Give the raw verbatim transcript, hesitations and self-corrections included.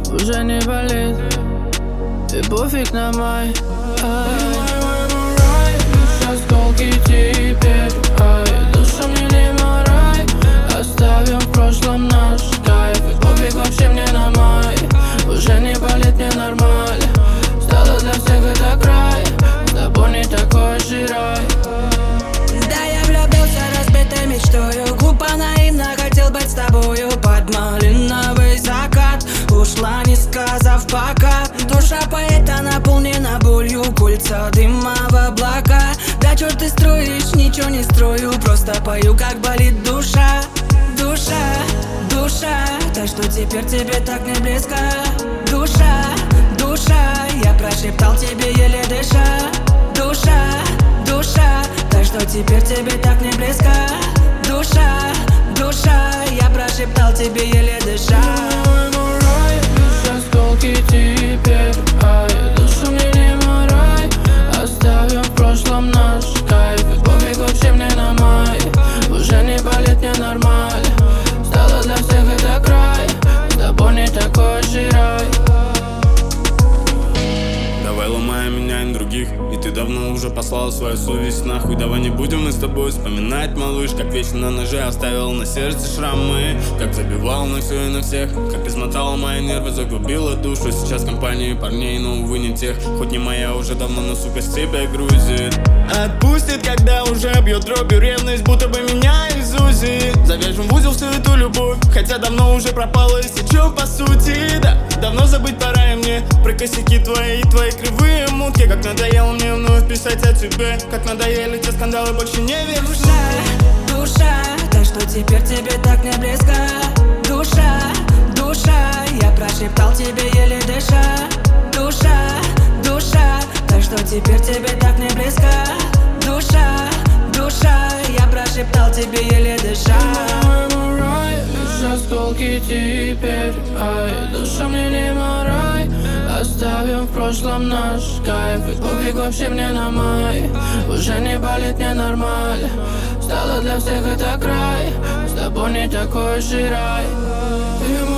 уже не болит, и пофиг на май. Лишь осколки теперь, ай, душа мне не морай. Оставим в прошлом наш кайф, и пофиг вообще мне на май. Уже не болит, мне нормально, стало для всех это край. С тобой не такой же рай. Да, я влюбился разбитой мечтою, глупо наивно хотел быть с тобою. Под малиновый закат ушла, не сказав пока. Душа поэта наполнена болью, кольца дыма в облака. Да чё ты строишь, ничего не строю, просто пою, как болит душа. Душа, душа, так что теперь тебе так не близко. Душа, душа, я прошептал тебе еле дыша. Душа, душа, так что теперь тебе так не близко. Душа, душа, я прошептал тебе еле дыша. Лишь осколки теперь, ай, душу мне не морай. Оставим в прошлом наш кайф, и пофиг вообще мне на май. Уже не болит, мне нормально, стало для всех это край. С тобой не такой же рай. Давай ломай, меняем других, и ты давно уже послала свою совесть нахуй. Давай не будем мы с тобой вспоминать, малыш, как вечно на ноже оставил на сердце шрамы. Как забивал на все и на всех, как измотала мои нервы, заглубила душу. Сейчас компании парней, но увы не тех. Хоть не моя уже давно, но сука с тебя грузит. Отпустит, когда уже бьет дробью ревность, будто бы меня из УЗИ. Завяжем в узел всю эту любовь, хотя давно уже пропала и сечет по сути. Да, давно забыть пора и мне про косяки твои, твои кривые мутки. Как надоело мне вновь писать о тебе, как надоели те скандалы, больше не верю. Душа, душа, так что теперь тебе так не близко. Душа, душа, я прошептал тебе еле дыша. Душа, душа, так что теперь тебе так не близко. Душа, душа, я прошептал тебе еле дыша. Лишь осколки теперь, ай, душа мне не морай. Оставим в прошлом наш кайф, и пофиг вообще мне на май. Уже не болит, мне нормально, стало для всех это край. С тобой не такой же рай.